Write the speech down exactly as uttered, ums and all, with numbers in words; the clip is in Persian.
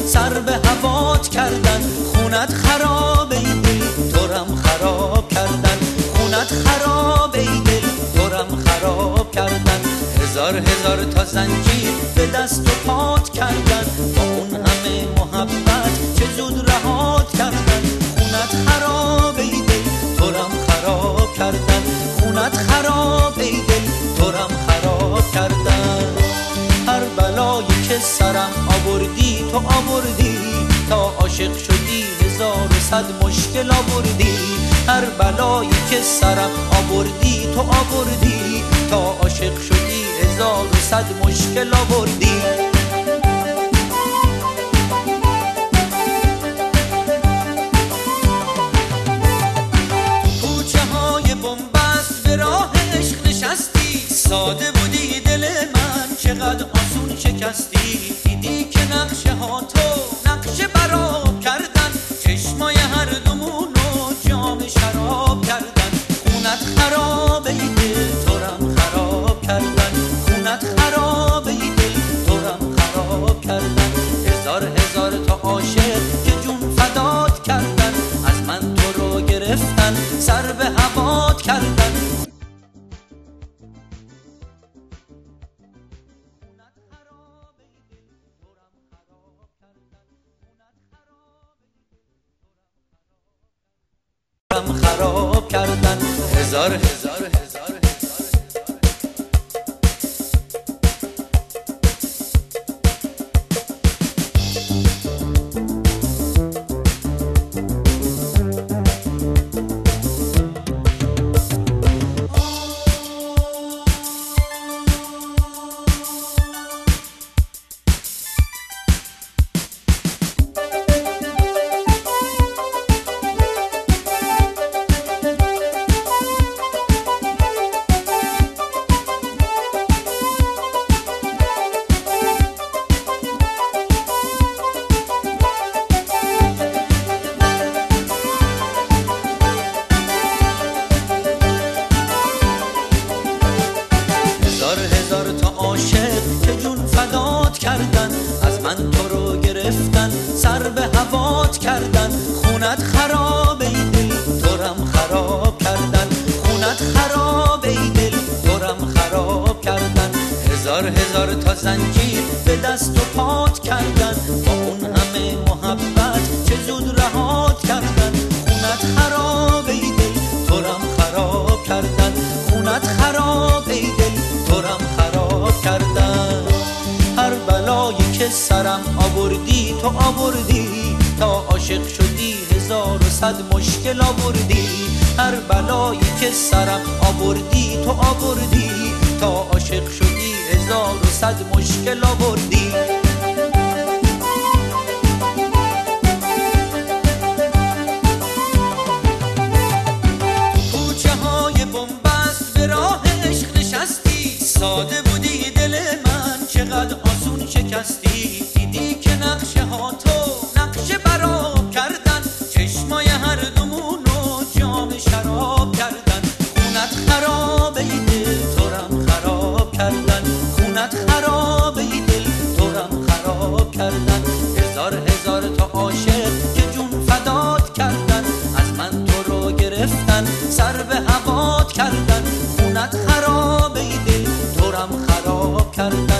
سر به هوات کردن. خونت خراب ای دل تورم خراب کردن. خونت خراب ای دل تورم خراب کردن. هزار هزار تا زنجیر به دست و پات کردن. با اون همه محبت چه زود رهات کردن. خونت خراب ای دل تورم خراب کردن. خونت خراب ای دل تورم خراب کردن. هر بلایی که سرم آوردی تو آوردی، تا عاشق شدی هزار و صد مشکل آوردی. هر بلایی که سرم آوردی تو آوردی، تا عاشق شدی هزار و صد مشکل آوردی. کوچه های بنبست به راه عشق نشستی، ساده بودی دل من چقدر آسون شکستی. دیدی که نقشه ها تو نقشه براب کردن، چشمای هر دومونو جام شراب کردن. خونت خراب ای دل تورم خراب کردن. خونت خراب ای دل تورم خراب کردن. هزار هزار تا عاشق که جون فدات کردن، از من تو رو گرفتن سر به هوات کردن. خراب کردن. هزار هزار هزار که جون فدات کردن، از من تو رو گرفتن سر به هوات کردن. خونت خراب ای دل تورم خراب کردن. خونت خراب ای دل تورم خراب کردن. هزار هزار تا زنجیر به دست و پات کردن، با اون همه محبت چه زود رهات کردن. خونت خراب ای دل تورم خراب کردن. خونت خراب ای دل تورم خراب کردن. هر بلایی که سرم آوردی تو آوردی، تا عاشق شدی هزار و صد مشکل آوردی. هر بلایی که سرم آوردی تو آوردی، تا عاشق شدی هزار و صد مشکل آوردی. کوچه های بنبست به راه عشق نشستی، ساده بودی دل من چقدر آسون شکستی. دیدی که نقشه ها تو نقشه براب کردن، چشمای هر دومونو جام شراب کردن. خونت خراب ای دل تورم خراب کردن. خونت خراب ای دل تورم خراب کردن. هزار هزار تا عاشق که جون فدات کردن، از من تو رو گرفتن سر به هوات کردن. خونت خراب ای دل تورم خراب کردن.